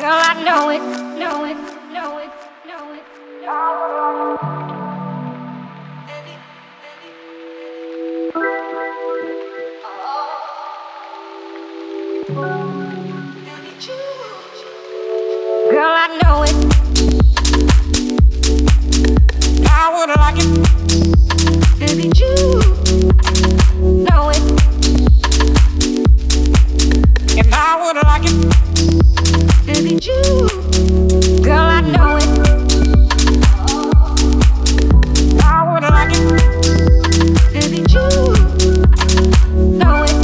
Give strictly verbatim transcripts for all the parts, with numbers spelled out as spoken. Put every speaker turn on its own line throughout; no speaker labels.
Girl, I know it, know it, know it, know it, know it. Girl, I know it. I would like it. Baby, you know it. And I would like it. Baby, you. Girl, I know it. I would like it. Baby, you know it.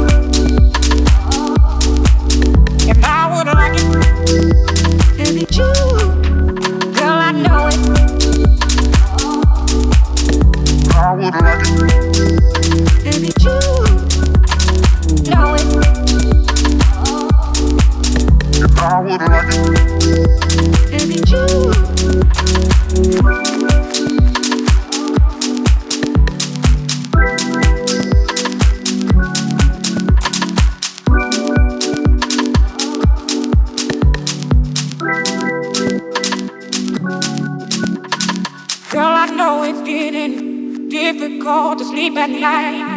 And I would like it. Baby, you. Girl, I know it. I would like it. Baby, you know it. And I would like it. Baby, you. Girl, I know it's getting difficult to sleep at night.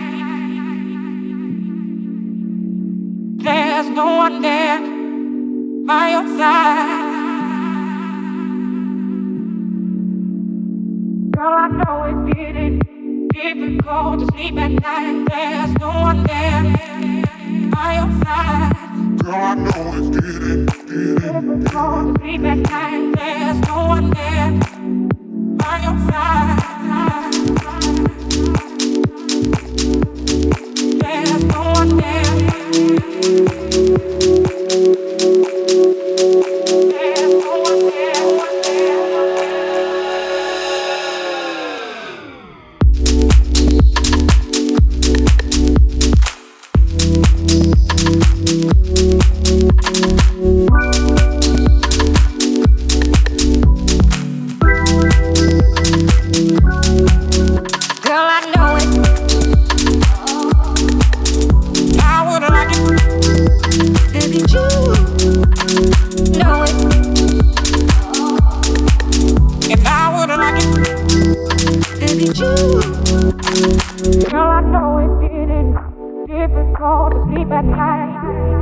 There's no one there by your side. Girl, I know it's getting difficult to sleep at night. There's no one there by your side. Girl, I know it's getting, getting difficult to sleep at night. There's no one there by your side. There's no one there. Girl, I know it's getting difficult to sleep at night.